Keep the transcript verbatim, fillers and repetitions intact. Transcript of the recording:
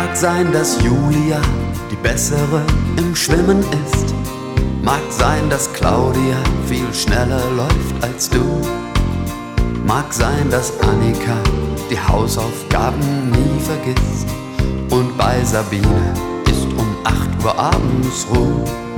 Mag sein, dass Julia die bessere im Schwimmen ist. Mag sein, dass Claudia viel schneller läuft als du. Mag sein, dass Annika die Hausaufgaben nie vergisst. Und bei Sabine ist um acht Uhr abends Ruhe.